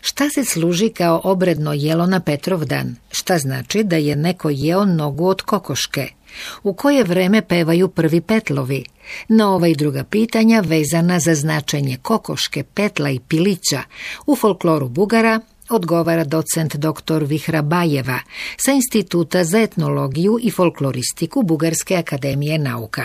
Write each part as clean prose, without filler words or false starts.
Šta se služi kao obredno jelo na Petrovdan? Šta znači da je neko jeo nogu od kokoške? U koje vreme pevaju prvi petlovi? Na ova i druga pitanja vezana za značenje kokoške, petla i pilića u folkloru Bugara odgovara docent dr. Vihra Bajeva sa Instituta za etnologiju i folkloristiku Bugarske akademije nauka.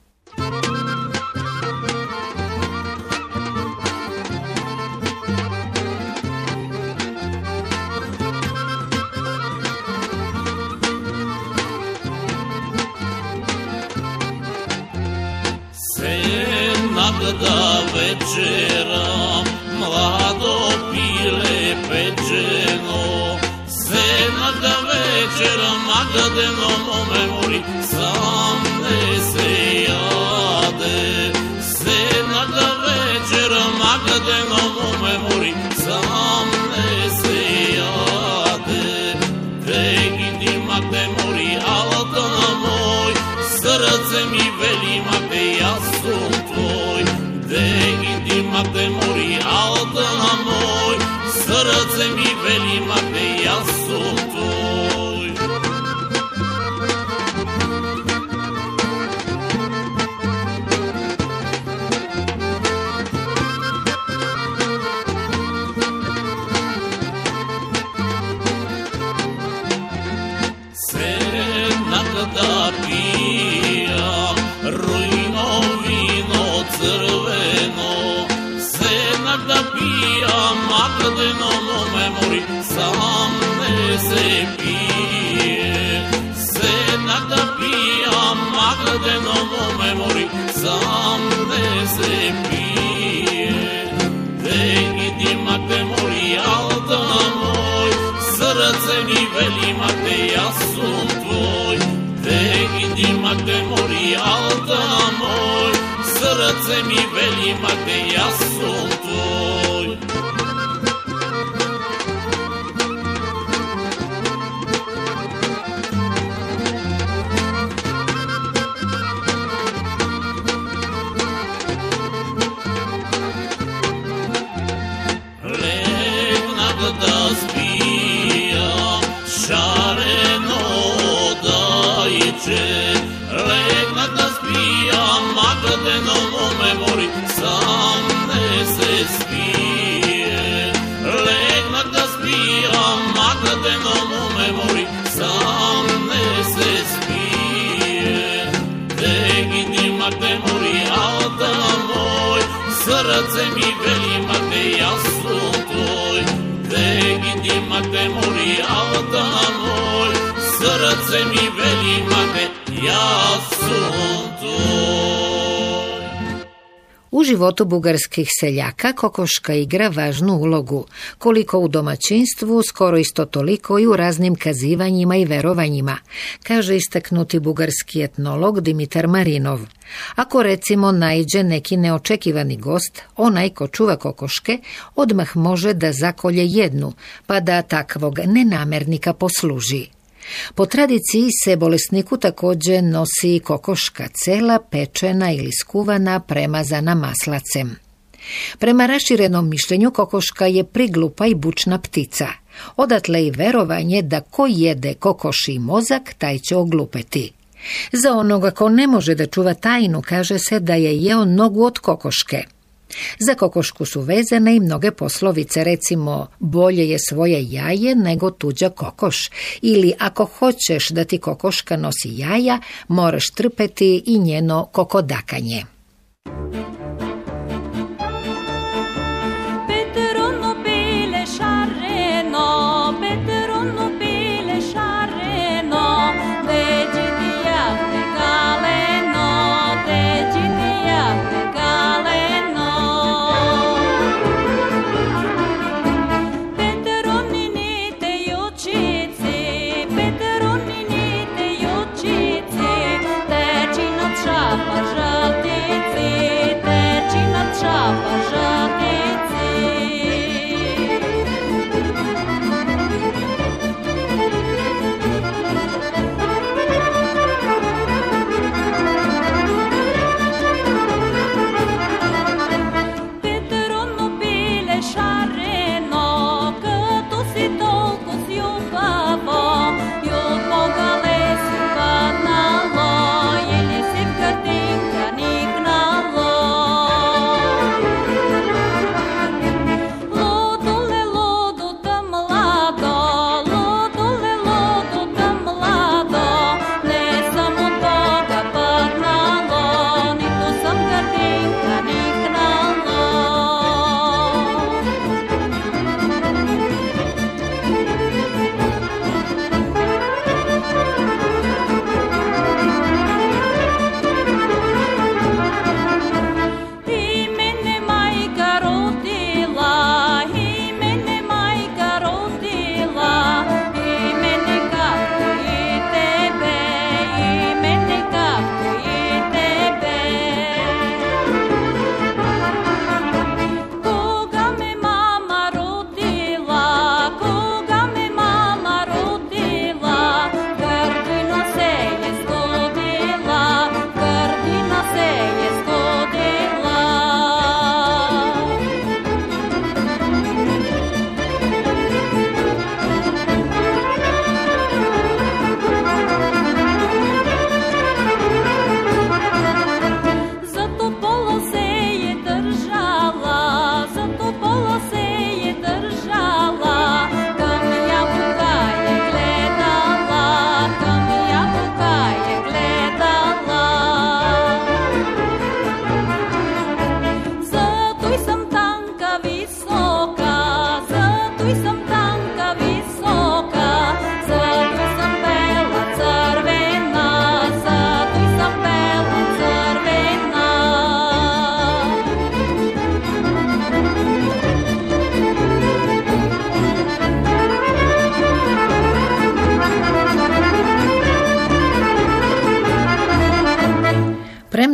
Da večera mlado pile pečeno, senada večera Magdaleno mome mori, sam ne se jade. Senada večera Magdaleno mome mori, sam ne se jade. Tegidi Magde mori, Altana moj, srce mi veli Magde, ja sam tvoj. Degidi Magde mori, Altana moj, srce mi veli Magde, ja sam tvoj. Senak da pija, rujno vino crveno, senak da pija Magdaleno mome mori, sam ne se pije. Senak da pija Magdaleno mome mori, sam ne se pije. Degidi Magde mori, Altana moj, srce mi veli Magde, ja sam tvoj. Degidi Magde mori, Altana moj, srce mi veli Magde, ja sam tvoj. Legnak da spija, šareno dajče, legnak da spija Magdaleno mome mori, sam ne se spije. Legnak da spija Magdaleno mome mori, sam ne se spije. Degidi Magde mori, Altana moj, srce mi veli Magde, ja sam tvoj. Degidi Magde mori, Altana moj, srce mi veli Magde, ja sam tvoj. U životu bugarskih seljaka kokoška igra važnu ulogu, koliko u domaćinstvu, skoro isto toliko i u raznim kazivanjima i verovanjima, kaže istaknuti bugarski etnolog Dimitar Marinov. Ako recimo naiđe neki neočekivani gost, onaj ko čuva kokoške odmah može da zakolje jednu, pa da takvog nenamernika posluži. Po tradiciji se bolesniku također nosi kokoška cela, pečena ili skuvana, premazana maslacem. Prema raširenom mišljenju kokoška je priglupa i bučna ptica. Odatle i verovanje da ko jede kokošji mozak, taj će oglupeti. Za onoga ko ne može da čuva tajnu, kaže se da je jeo nogu od kokoške. Za kokošku su vezane i mnoge poslovice, recimo bolje je svoje jaje nego tuđa kokoš, ili ako hoćeš da ti kokoška nosi jaja, moraš trpeti i njeno kokodakanje. Пожалуйста.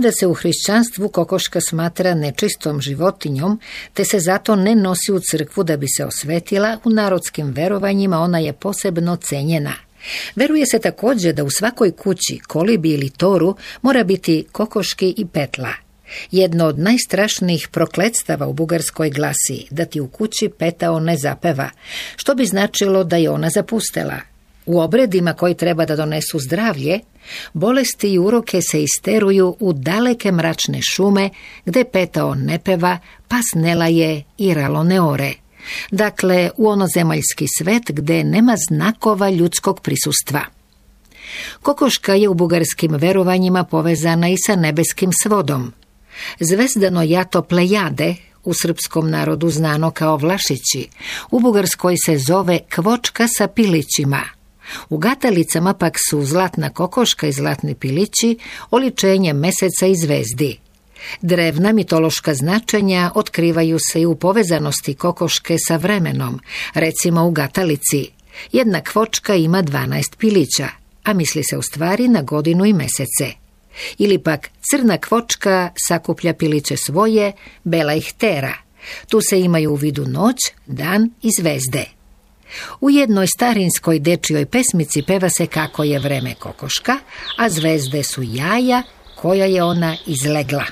Premda se u hrišćanstvu kokoška smatra nečistom životinjom, te se zato ne nosi u crkvu da bi se osvetila, u narodskim verovanjima ona je posebno cenjena. Veruje se također da u svakoj kući, kolibi ili toru, mora biti kokoški i petla. Jedno od najstrašnijih prokletstava u Bugarskoj glasi da ti u kući petao ne zapeva, što bi značilo da je ona zapustela. U obredima koji treba da donesu zdravlje, bolesti i uroke se isteruju u daleke mračne šume, gde petao ne peva, pas ne laje i ralo ne ore. Dakle, u onozemaljski svet gde nema znakova ljudskog prisustva. Kokoška je u bugarskim verovanjima povezana i sa nebeskim svodom. Zvezdano jato Plejade, u srpskom narodu znano kao Vlašići, u Bugarskoj se zove kvočka sa pilićima. U Gatalicama pak su zlatna kokoška i zlatni pilići oličenje meseca i zvezdi. Drevna mitološka značenja otkrivaju se i u povezanosti kokoške sa vremenom, recimo u Gatalici. Jedna kvočka ima 12 pilića, a misli se u stvari na godinu i mesece. Ili pak crna kvočka sakuplja piliće svoje, bela ih tera. Tu se imaju u vidu noć, dan i zvezde. U jednoj starinskoj dečijoj pesmici peva se kako je vreme kokoška, a zvezde su jaja koja je ona izlegla.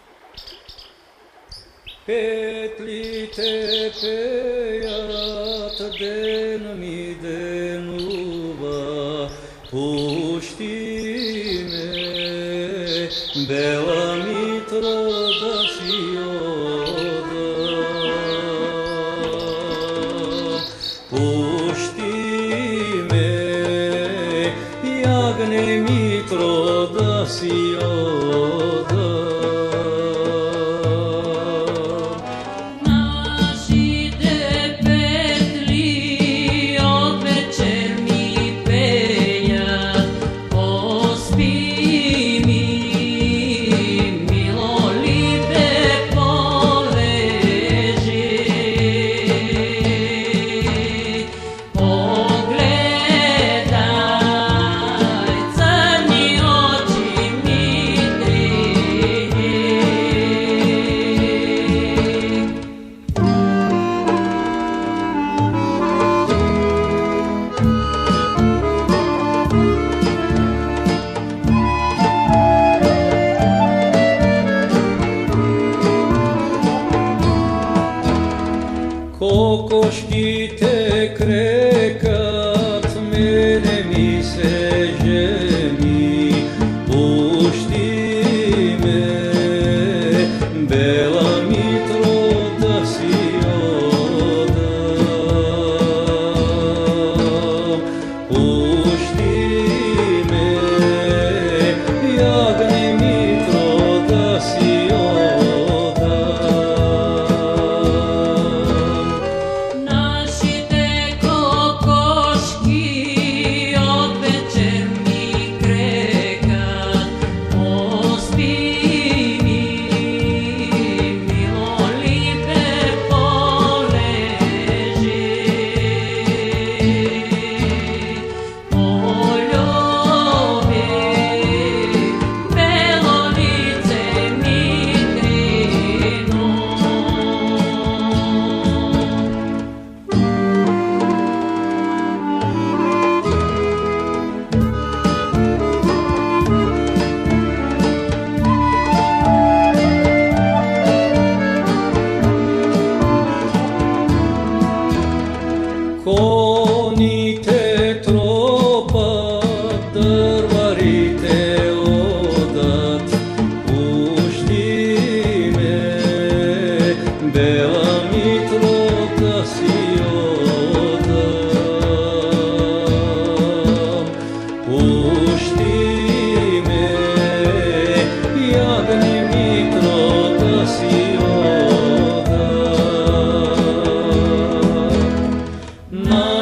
Petlite pejat den mi denuva, pušti me, bela mitro da si oda. Pušti me, jagne mitro da si oda. Kokoški te krekat, mene mi se ženi, pušti me, bela mitro da si oda. Pušti me, jagne mitro da si oda. Konite tropat, drvarite odat, pušti me, bela mitro da si oda. Pušti me, jagne mitro da si oda.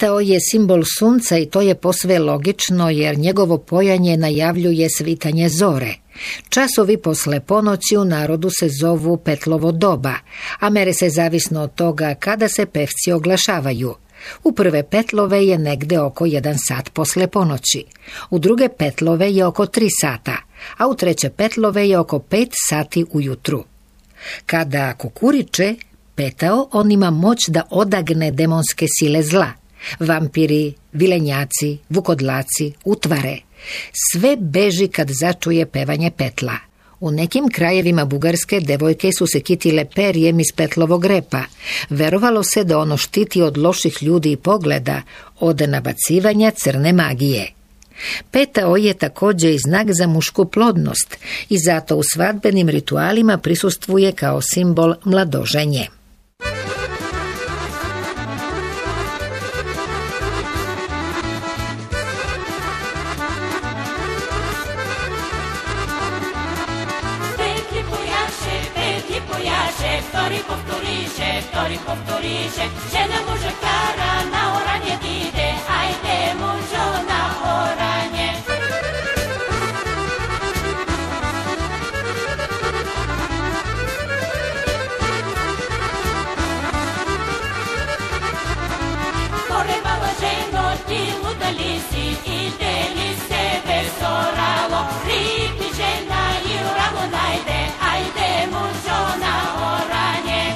Petao je simbol sunca i to je posve logično jer njegovo pojanje najavljuje svitanje zore. Časovi posle ponoći u narodu se zovu petlovo doba, a mere se zavisno od toga kada se pevci oglašavaju. U prve petlove je negde oko 1 sat posle ponoći, u druge petlove je oko 3 sata, a u treće petlove je oko 5 sati ujutru. Kada kukuriče, Petao, on ima moć da odagne demonske sile zla. Vampiri, vilenjaci, vukodlaci, utvare. Sve beži kad začuje pevanje petla. U nekim krajevima Bugarske devojke su se kitile perjem iz petlovog repa. Verovalo se da ono štiti od loših ljudi i pogleda, od nabacivanja crne magije. Petao je također i znak za mušku plodnost i zato u svadbenim ritualima prisustvuje kao simbol mladoženje. Tori povtoriše, žena mužakara na oranje ide, ajde mužo na oranje. More mala ženo, ti luda li si, ide li se besoralo, ripi žena i u ramu najde, ajde mužo na oranje.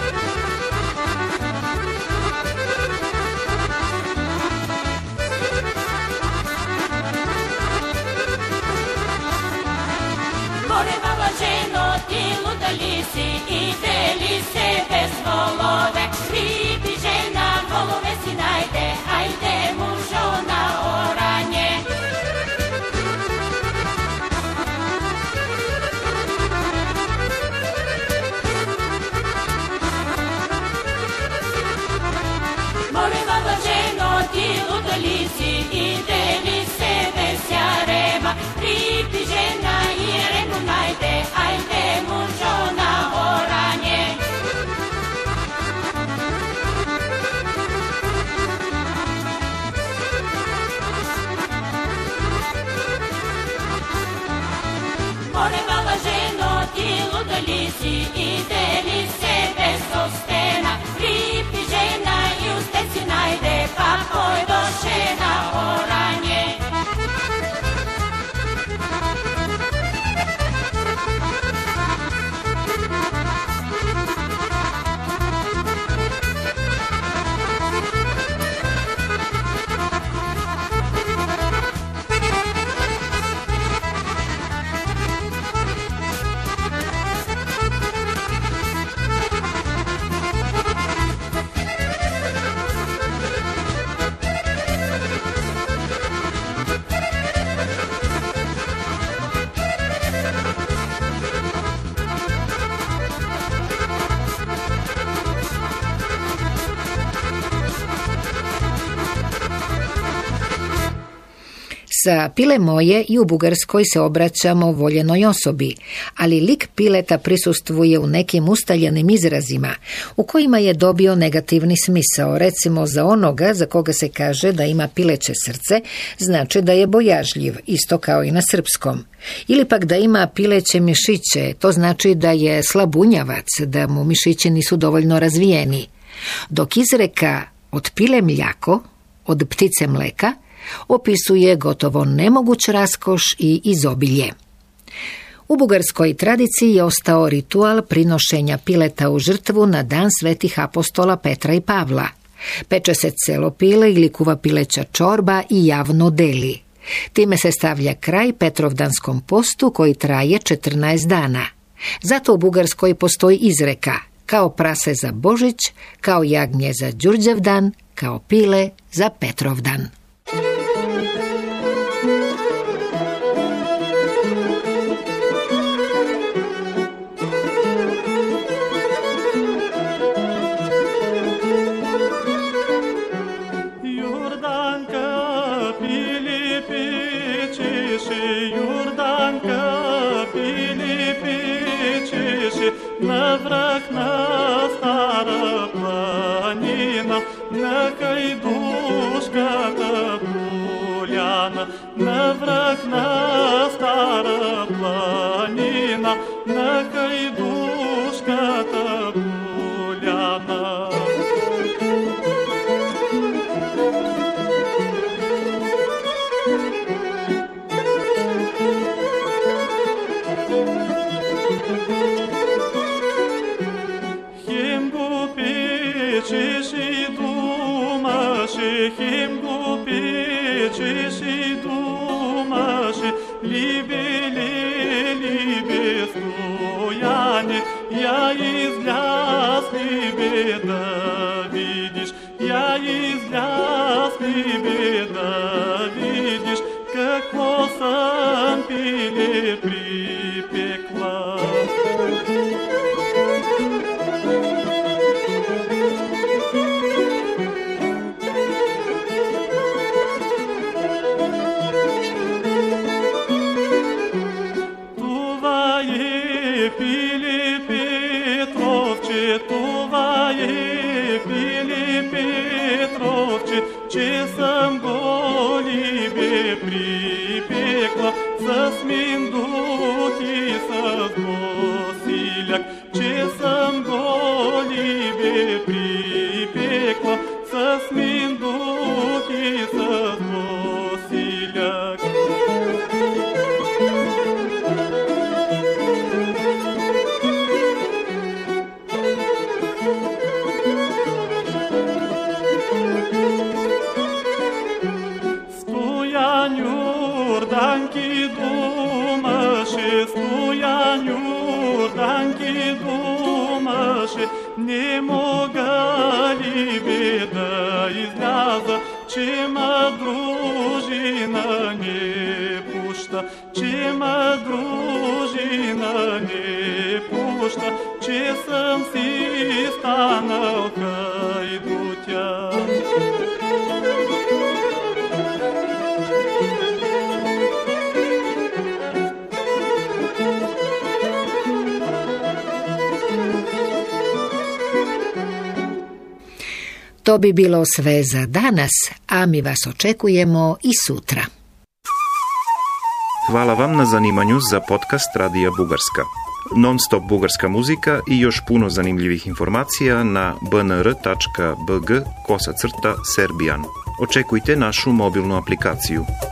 More mala ženo, ti luda li si, ide li se bez volove, ribi žena, volove si najde, ajde mužo na oranje. More mala ženo, ti luda li si, ide li se bez jarema, ribi žena i renu najde, ajde mužo na oranje. More mala ženo, ti luda li si, ide li se bez ostena, ribi žena i u steci najde, pa pojdoše na oranje. Sa pile moje i u Bugarskoj se obraćamo voljenoj osobi, ali lik pileta prisustvuje u nekim ustaljenim izrazima u kojima je dobio negativni smisao. Recimo za onoga za koga se kaže da ima pileće srce, znači da je bojažljiv, isto kao i na srpskom. Ili pak da ima pileće mišiće, to znači da je slabunjavac, da mu mišići nisu dovoljno razvijeni. Dok izreka od pile mljako, od ptice mleka, opisuje gotovo nemoguć raskoš i izobilje. U bugarskoj tradiciji je ostao ritual prinošenja pileta u žrtvu na dan svetih apostola Petra i Pavla. Peče se celo pile ili kuva pileća čorba i javno deli. Time se stavlja kraj Petrovdanskom postu koji traje 14 dana. Zato u Bugarskoj postoji izreka: kao prase za Božić, kao jagnje za Đurđevdan, kao pile za Petrovdan. На враг на стара планина, на кайду хайдушката поляна, навраг на стара планина, на хайдушката поляна. Хем го печеш и думаше, хем го печеш и думаше, либе стояне, я изляз либе да видиш, я изляз либе да видиш, какво съм пиле припекла. Това е Филип Петровче, това е Филип Петровче, че съм го либе припекла с миндут и с босиляк, че съм го либе припекла с миндут и с босиляк. Стоян Йорданки думаше, Стоян Йорданки думаше, не мога либе да изляза, че ма дружина не пуща, че ма дружина не пуща, че съм си станал хайдутя. To bi bilo sve za danas, a mi vas očekujemo i sutra. Hvala vam na zanimanju za podcast Radija Bugarska. Non-stop bugarska muzika i još puno zanimljivih informacija na bnr.bg/serbian. Očekujte našu mobilnu aplikaciju.